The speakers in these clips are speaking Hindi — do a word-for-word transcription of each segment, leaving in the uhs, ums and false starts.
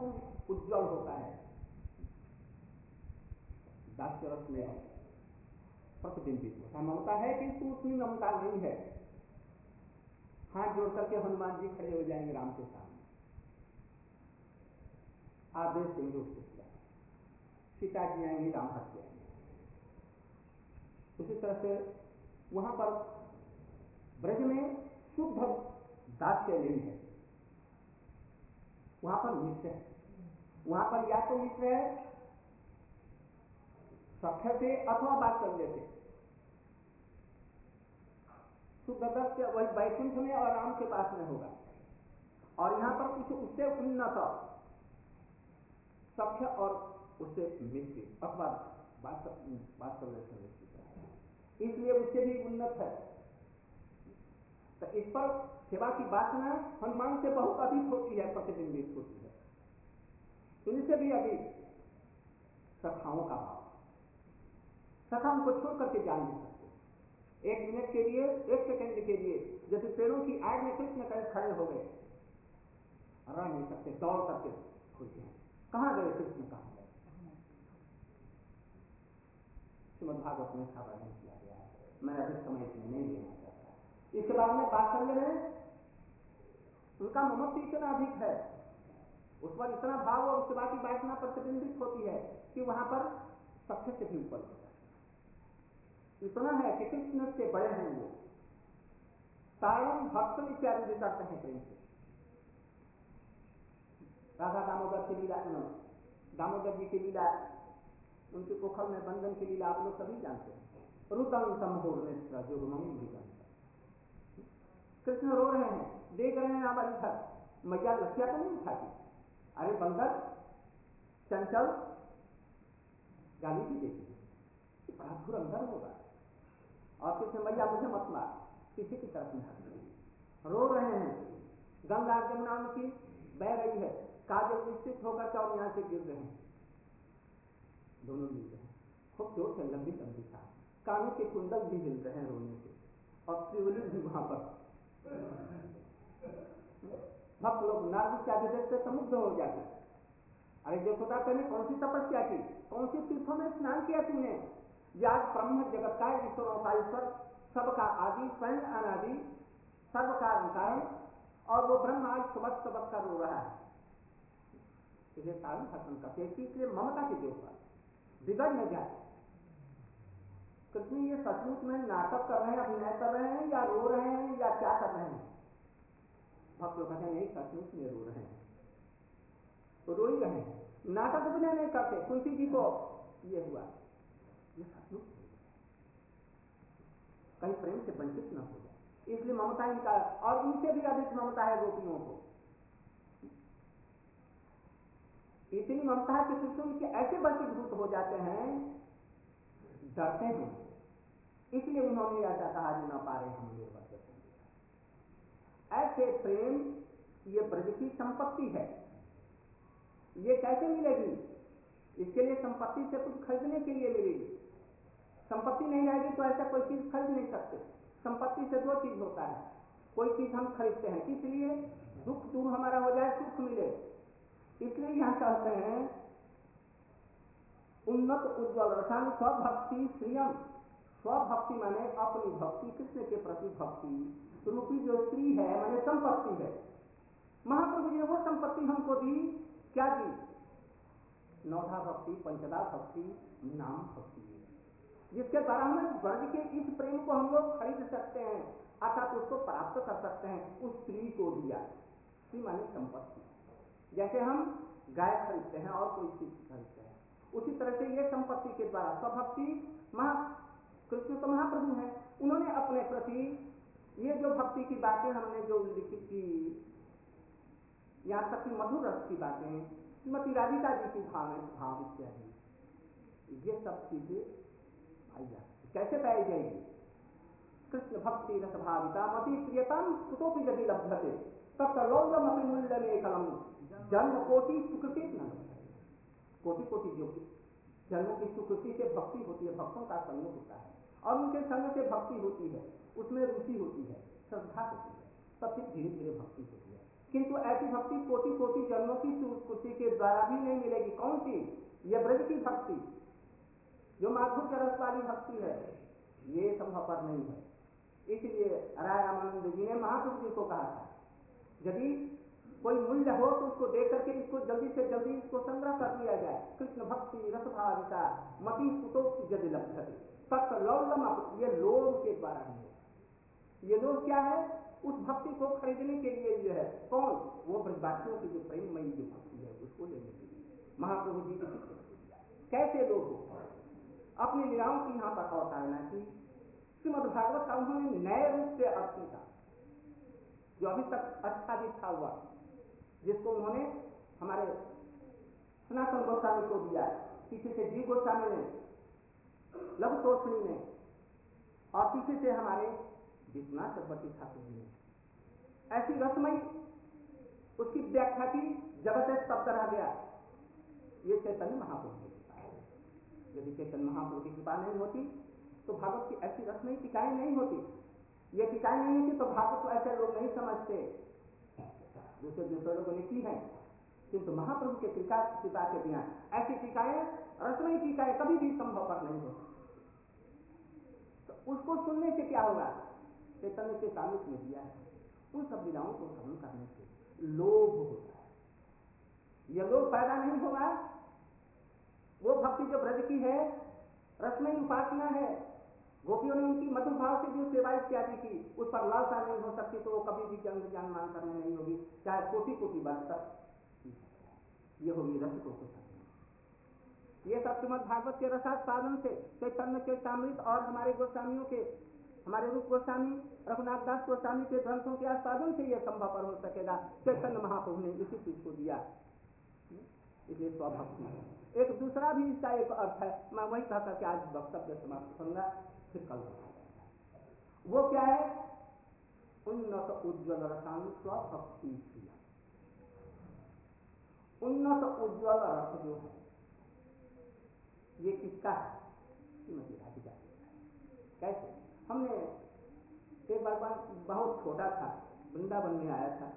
उज्ज्वल होता है, दास्य रस में प्रतिबिंबित होता है। ममता है किंतु उतनी ममता नहीं है। हाथ जोड़ करके हनुमान जी खड़े हो जाएंगे राम के सामने, आदेश देंगे उसको किया, सीता जी आएंगी, राम हट जाएंगे। उसी तरह से वहां पर ब्रज में शुद्ध दास्य नहीं है, वहां पर मिश्र है। वहां पर या तो मिश्र है सख्य से अथवा वात्सल्य से। शुद्ध दास्य वही वैकुंठ में और राम के पास में होगा, और यहां पर कुछ उससे उन्नत सख्य और उससे मिश्रित अथवा वात्सल्य से मिश्रित है, इसलिए उससे भी उन्नत है। तो इस पर सेवा की वासना हनुमान से बहुत अधिक होती है, प्रतिबिंबित होती है। इनसे भी अधिक सखाओं का भाव, सखा उनको छोड़ करके जान नहीं सकते। एक मिनट के लिए, एक सेकंड के लिए यदि पेड़ों की आड़ में कृष्ण कहीं खड़े हो गए, रह नहीं सकते, दौड़ करके खुलते हैं, कहां गए कृष्ण, कहां गए। श्रीमद् भागवत में इसका वर्णन किया गया है, मैं अभी समय इसमें नहीं लेना चाहता। इसके बाद में वात्सल्य में उनका ममत्व इतना अधिक है, उस पर इतना भाव और सेवा की वासना प्रतिबिंबित होती है कि वहां पर सख्य से भी ऊपर हो जाता है। इतना है कि कृष्ण से बड़े हैं वो, तारण भक्तन इत्यादि भी करते हैं प्रेम से। राधा दामोदर की लीला, दामोदर जी की लीला, उनके कोखल में बंधन की लीला आप लोग सभी जानते हैं। रुदन समहोर नेत्र जोगमणि मृगन, कृष्ण रो रहे हैं, देख रहे हैं हमारी इधर, मैया लसिया तो नहीं उठाती, अरे बंदर चंचल गाली भी देती है, बड़ा धुरंधर होगा, और कृष्ण मैया मुझे मत मार, पीछे की तरफ में हट रो रहे हैं। गंगा जमुना उनकी बह रही है, काजल विस्तृत होकर के और यहां से गिर रहे हैं, दोनों मिल रहे हैं, खूब जोर से लंबी लंबी सांस, कानों के कुंडल भी हिल रहे हैं रोने से, और त्रिवली भी वहां पर। भक्त लोग नारद इत्यादि देखते समुग्ध हो जाते हैं। अरे यशोदा तूने कौन सी तपस्या की, कौन सी तीर्थों में स्नान किया तूने, जो आज ब्रह्म जगत का ईश्वरों का ईश्वर, सबका आदि स्वयं अनादि सर्व कारण कारण, और वो ब्रह्म आज सबक सबक का रो रहा है, इसे तारण हसन करते, इसलिए ममता के जोर पर बिगड़ न जाए। कृष्ण ये सचमुच में नाटक कर रहे हैं, अभिनय कर रहे हैं, या रो रहे हैं, या क्या कर रहे हैं। भक्त लोग कहते हैं नहीं, सचमुच में रो रहे हैं, तो रो ही रहे हैं, नाटक अभिनय नहीं करते। कुंती जी को ये हुआ, ये सचमुच है, कहीं प्रेम से वंचित न हो जाए, इसलिए ममता इनका, और इनसे भी अधिक ममता है गोपियों को। इतनी ममता है कि कृष्ण उनके ऐसे वशीभूत हो जाते हैं, डरते हैं, इसलिए उन्होंने ऐसा कहा जो न पारे हम निर्वत। ऐसे प्रेम ये ब्रज की संपत्ति है, ये कैसे मिलेगी, इसके लिए संपत्ति से कुछ खरीदने के लिए मिलेगी। संपत्ति नहीं रहेगी तो ऐसा कोई चीज खरीद नहीं सकते। संपत्ति से दो चीज होता है, कोई चीज हम खरीदते हैं किस लिए, दुख दूर हमारा हो जाए, सुख मिले, इसलिए यहां कहते हैं उन्नत उज्ज्वल रसान स्वभक्ति श्रियम। स्वभक्ति माने अपनी भक्ति, कृष्ण के प्रति भक्ति रूपी जो स्त्री है माने संपत्ति है। महाप्रभु जी ने वो संपत्ति हमको दी, क्या दी, नौधा भक्ति, पंचदा भक्ति, नाम भक्ति, जिसके द्वारा हमें ब्रज के इस प्रेम को हम लोग खरीद सकते हैं, अर्थात उसको प्राप्त कर सकते हैं। उस स्त्री को दिया, स्त्री माने संपत्ति, जैसे हम गाय खरीदते हैं और कोई चीज खरीदते हैं, उसी तरह से ये संपत्ति के द्वारा स्वभक्ति। महा कृष्ण तो महाप्रभु हैं, उन्होंने अपने प्रति ये जो भक्ति की बातें हमने जो उल्लिखित की, यहाँ तक कि मधुर रस की बातें, श्रीमती राधिका जी की भाव भाव इत्यादि, ये सब चीजें पाई जा सकती। कैसे पाई जाएगी, कृष्ण भक्ति रस भाविता मति प्रियतम कुतोपि यदि लभ्यते तत्र लौल्यम अपनी मूल्य में कलम जन्म कोटि सुकृति न लभ्यते। कोटि कोटि जो जन्मों की सुकृति से भक्ति होती है, भक्तों का संग होता है और उनके संग से भक्ति होती है, उसमें रुचि होती है, श्रद्धा होती है, तब फिर धीरे धीरे भक्ति होती है। किंतु ऐसी भक्ति कोटि कोटि जन्मों की सुकृति के द्वारा भी नहीं मिलेगी। कौन सी? यह ब्रज की भक्ति, जो माधुर्य रस वाली भक्ति है, ये संभव पर नहीं है। इसलिए राय रामानंद जी ने महाप्रभु जी को कहा था, यदि कोई मूल्य हो तो उसको दे करके इसको जल्दी से जल्दी इसको संग्रह कर लिया जाए। कृष्ण भक्ति रसभाविता मति कुतोक्ति यदि लभ्यते तत् लौल्यम। ये लोभ के द्वारा नहीं होगा। ये लोभ क्या है? उस भक्ति को खरीदने के लिए जो है, कौन? वो ब्रजवासियों की जो प्रेममयी जो भक्ति है उसको लेने के लिए महाप्रभु जी ने कैसे लोग हो अपनी लीलाओं की यहाँ पर अवतारणा की। श्रीमद् भागवत का उन्होंने नए रूप से अर्थ किया, जो अभी तक आच्छादित था हुआ, जिसको उन्होंने हमारे सनातन गोस्वामी को दिया, पीछे से जीव गोस्वामी ने, लघु तोषणी ने, और पीछे से हमारे विश्वनाथ चक्रवर्ती ठाकुर जी ने ऐसी रसमयी उसकी व्याख्या की, जगत से शब्द रह गया। ये चैतन्य महाप्रभु की कृपा है। यदि चैतन्य महाप्रभु की कृपा नहीं होती तो भागवत की ऐसी रसमयी टीकाएं नहीं होती। ये टीकाएं नहीं होती तो भागवत को ऐसे लोग नहीं समझते, दूसरे दूसरे लोगों ने की है, किंतु महाप्रभु के कृपा कृपा के बिना ऐसी टीकाएं, रसमयी टीकाएं कभी भी संभव पर नहीं होती। तो उसको सुनने से क्या होगा? चैतन्य के सामित में दिया है, उन सब लीलाओं को श्रवण करने से लोभ होता है। यह लोभ पैदा नहीं होगा। वो भक्ति जो ब्रज की है, रसमयी उपासना है, गोपियों ने उनकी मधुर भाव से जो सेवा इत्यादि की, उस पर लालसा नहीं हो सकती, तो वो कभी भी जन्म ज्ञान मान करने नहीं होगी, चाहे कोटि कोटि वर्ष तक। ये होगी रसिकों को साधन। ये सब श्रीमद् भागवत के रसास्वादन से, चैतन्य चैतामृत और हमारे गोस्वामियों के, हमारे रूप गोस्वामी, रघुनाथ दास गोस्वामी के ग्रंथों के आस्वादन से यह संभव पर हो सकेगा। चैतन्य महाप्रभु ने इसी चीज को दिया, इसलिए स्वभक्ति। एक दूसरा भी इसका एक अर्थ है, मैं वही कह करके आज वक्तव्य समाप्त करूंगा, फिर कल बताऊंगा। वो क्या है? उन्नत उज्ज्वल रसान स्वभक्ति। उन्नत उज्ज्वल रस जो है, ये किसका है? श्रीमती राधिका। कैसे? हमने एक बार बहुत छोटा था, वृंदावन में आया था,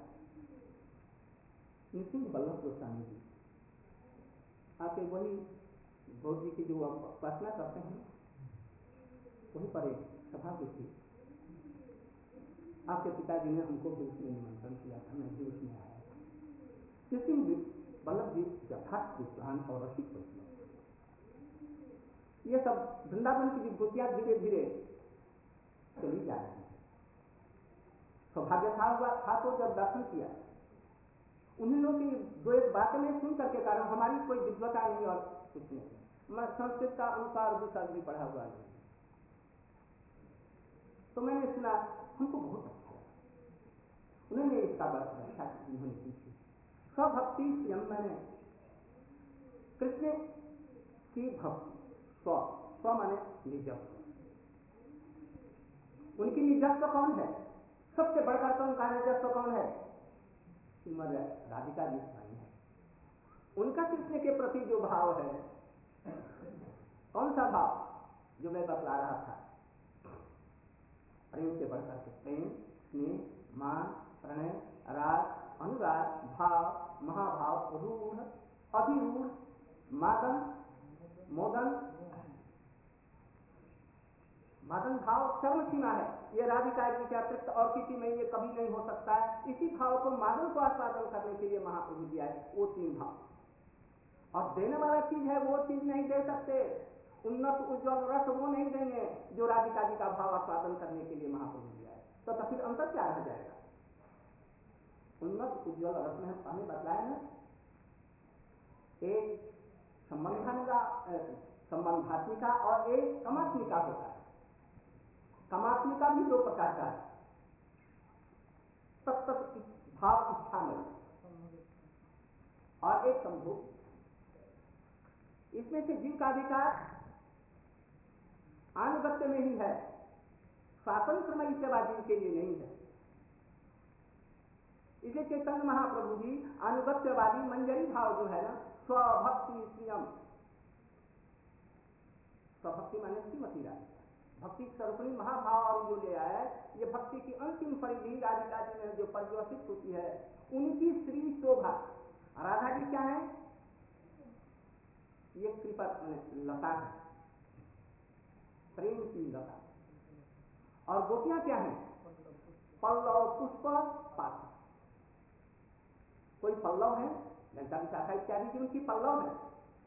निसिंह वल्लभ गोस्वामी जी आके वही भोग जी की जो उपासना करते हैं वहीं पर एक सभा की थी। आपके पिताजी ने हमको भी उसमें निमंत्रण किया था, मैं भी उसमें आया था। निसिंह वल्लभ जी यथार्थ विद्वान और रसिक वैष्णव। ये सब वृंदावन की विभूतियां धीरे धीरे चली जा रही है। सौभाग्य था हुआ था तो जब दर्शन किया, उन्हीं लोगों की दो एक बातें में सुन करके, कारण हमारी कोई विद्वता नहीं और कुछ नहीं, मैं संस्कृत का अनुसार विसर्ग भी पढ़ा हुआ नहीं, तो मैंने सुना, हमको बहुत अच्छा लगा। उन्होंने इसका व्याख्या उन्होंने की थी, स्वभक्ति स्वयं, मैंने कृष्ण की भक्ति, स्व स्व माने निजत्व। उनकी निजत्व कौन है? सबसे बढ़कर तो उनका निजत्व कौन है? श्रीमद राधिका जी स्वयं है। उनका कृष्ण के प्रति जो भाव है, कौन सा भाव? जो मैं बतला रहा था, प्रेम से बढ़कर के प्रेम, स्नेह, मान, प्रणय, राग, अनुराग, भाव, महाभाव, रूढ़, अभिरूढ़, मादन, मोदन, मदन भाव चरम सीमा है। ये राधिका जी के अतिरिक्त और किसी में ये कभी नहीं हो सकता है। इसी भाव को, मादन को आस्वादन करने के लिए महाप्रभु दिया है, वो तीन भाव। और देने वाला चीज है वो चीज नहीं दे सकते। उन्नत उज्ज्वल रस वो नहीं देंगे जो राधिका जी का भाव आस्वादन करने के लिए महाप्रभु दिया है। तो, तो फिर अंतर क्या रह जाएगा? उन्नत उज्ज्वल रस में हम पहले बतलाए ना, एक संबंधात्मिका संबंधात्मिका और एक कमात्मिका होता है। कमात्मिका भी दो प्रकार का है, तत्त भाव इच्छा में, और एक संभोग। इसमें से जीव का अधिकार आनुगत्य में ही है, स्वातंत्रमयी सेवा जीव के लिए नहीं है। इसलिए चैतन्य महाप्रभु जी अनुगत्यवादी मंजरी भाव जो है ना, स्वभक्ति स्वयं, स्वभक्ति माने श्रीमती राधिका, भक्ति स्वरूपणी महाभाव और जो ले आया है, ये भक्ति की अंतिम परिधि राधिका जी में जो परिवर्तित होती है, उनकी श्री शोभा। राधा जी क्या है? ये कृपा लता है, प्रेम की लता। और गोपियां क्या है? पल्लव पुष्प पाता। कोई पल्लव है, घंटा विशाखा इत्यादि की उनकी पल्लव है,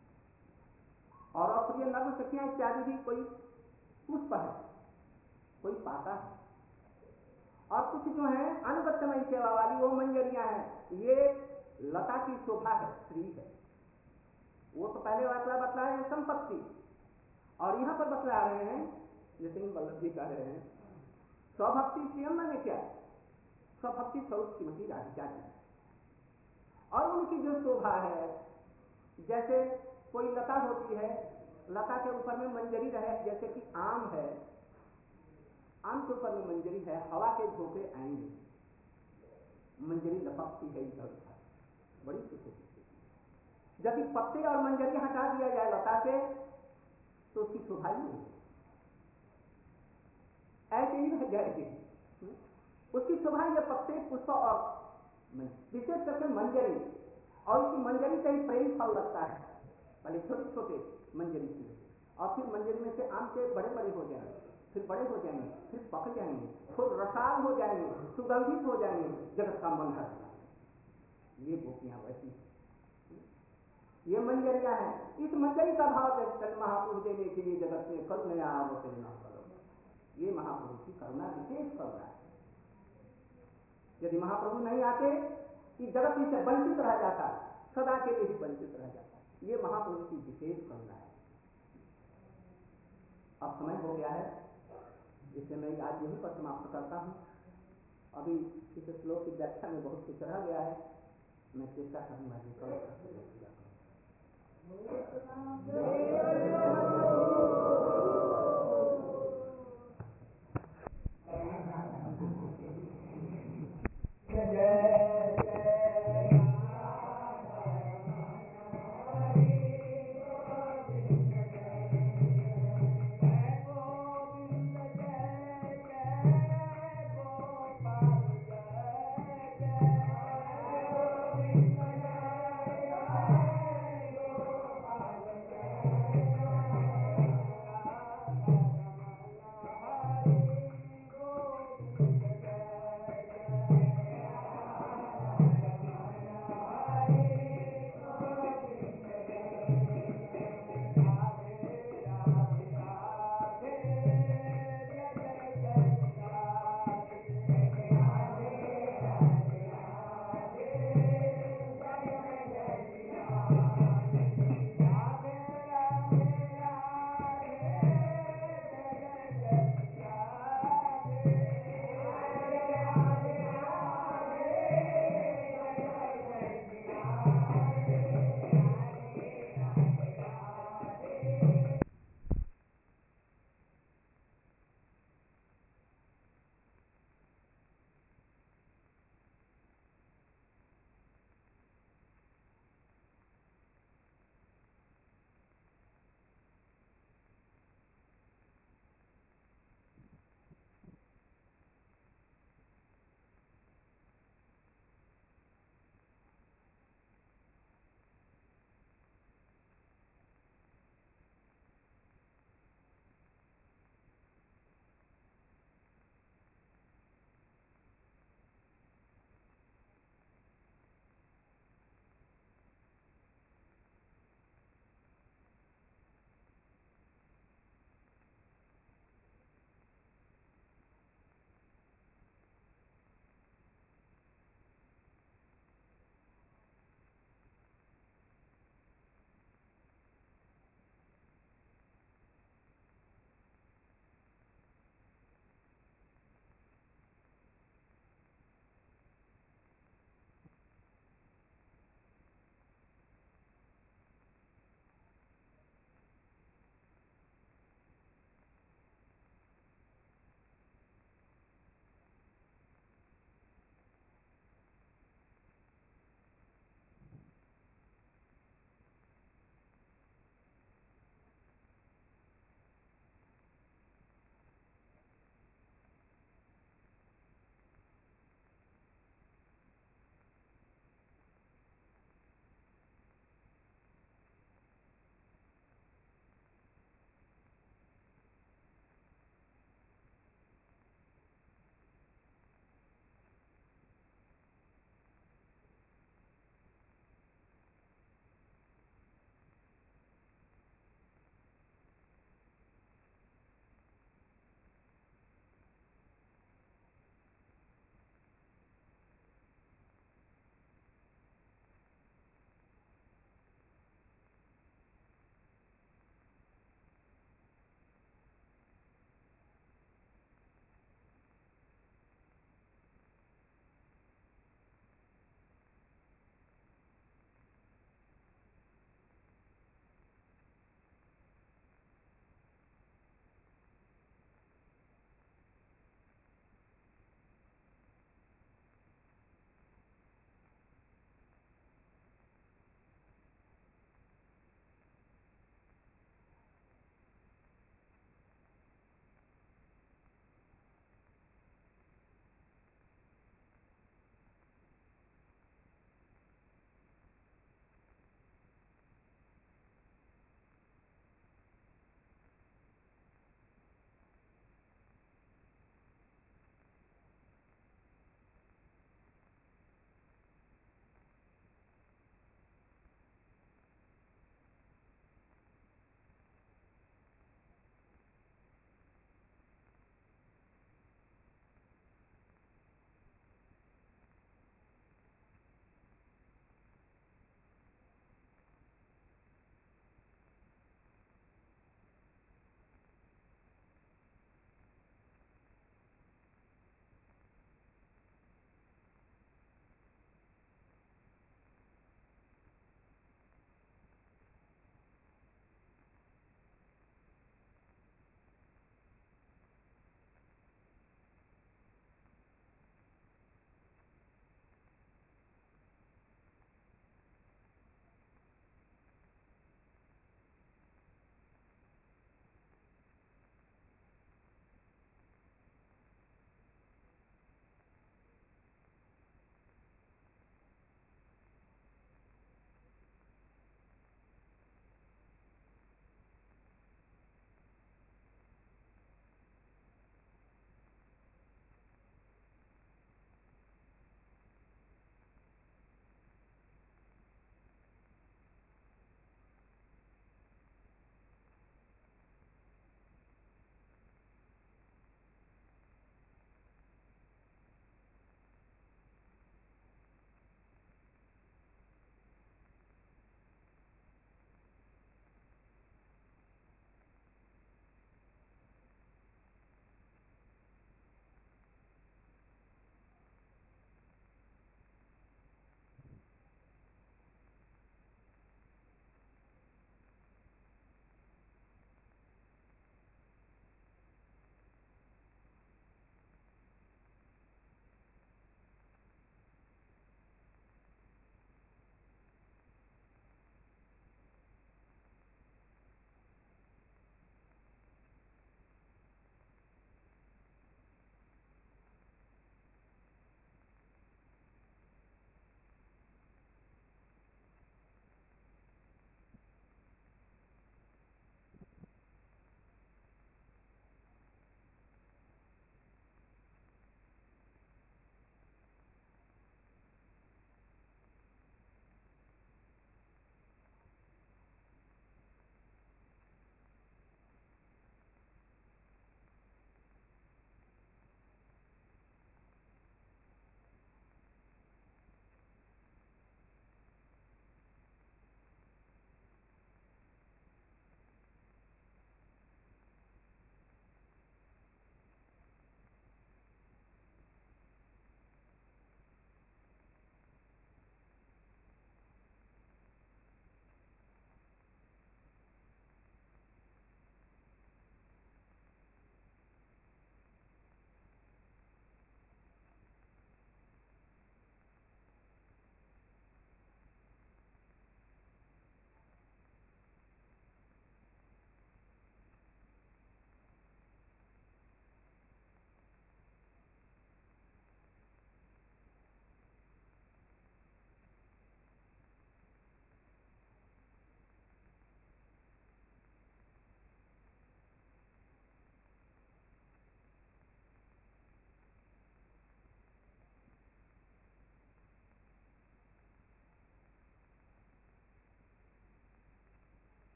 और अप्रिय नर्म सखियां इत्यादि भी कोई पुष्प है, कोई पाता है। और कुछ जो है अनुगत्यमयी सेवा वाली वो मंजरियां हैं, ये लता की शोभा है, श्री है। वो तो पहले बतला बतला है संपत्ति, और यहां पर बतला रहे हैं जैसे इन वल्लभ जी कह रहे हैं स्वभक्ति स्वयं माने क्या? स्वभक्ति स्वरूप श्रीमती राधिका जी, और उनकी जो शोभा है, जैसे कोई लता होती है, लता के ऊपर में मंजरी रहे, जैसे कि आम है, आम के ऊपर में मंजरी है, हवा के झोंके आएंगे, मंजरी लपकती है इधर उधर, बड़ी सुखी। यदि पत्ते और मंजरी हटा दिया जाए लता से तो उसकी शोभा ही नहीं, ऐसे ही रह जाएगी उसकी शोभा। ये पत्ते पुष्प और विशेष करके मंजरी, और इसकी मंजरी से ही प्रेम फल लगता है। पहले छोटे छोटे मंजरी की, और फिर मंजरी में से आम के बड़े बड़े हो जाएंगे, फिर बड़े हो जाएंगे, फिर पक जाएंगे, फिर रसाल हो जाएंगे, सुगंधित हो जाएंगे, जगत का मन हर जाएगा। ये गोपियां वैसी, ये मंजरियां हैं। इस मंजरी का भाव दर्शन महापुरुष देने के लिए जगत में करुणया अवतरण करो, ये महापुरुष की करुणा, विशेष करुणा है। यदि महाप्रभु नहीं आते इस जगत से वंचित रह जाता, सदा के लिए वंचित रह जाता। ये महापुरुष की विशेष करुणा है। अब समय हो गया है, इसलिए मैं आज यहीं पर समाप्त करता हूं। अभी इस श्लोक की व्याख्या में बहुत कुछ रह गया है, मैं चेष्टा करूंगा कि कल